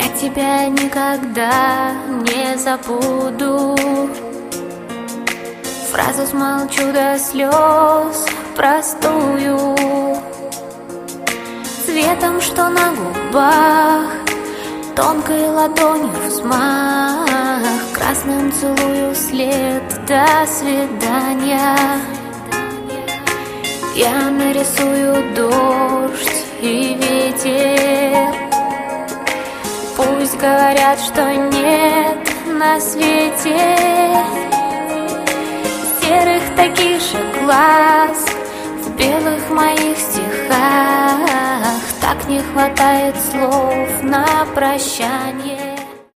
Я тебя никогда не забуду. Фразу смолчу до слез простую, цветом, что на губах, тонкой ладонью взмах, красным целую след. До свидания. Я нарисую дождь и ветер. Пусть говорят, что нет на свете серых таких же глаз в белых моих стихах. Так не хватает слов на прощание.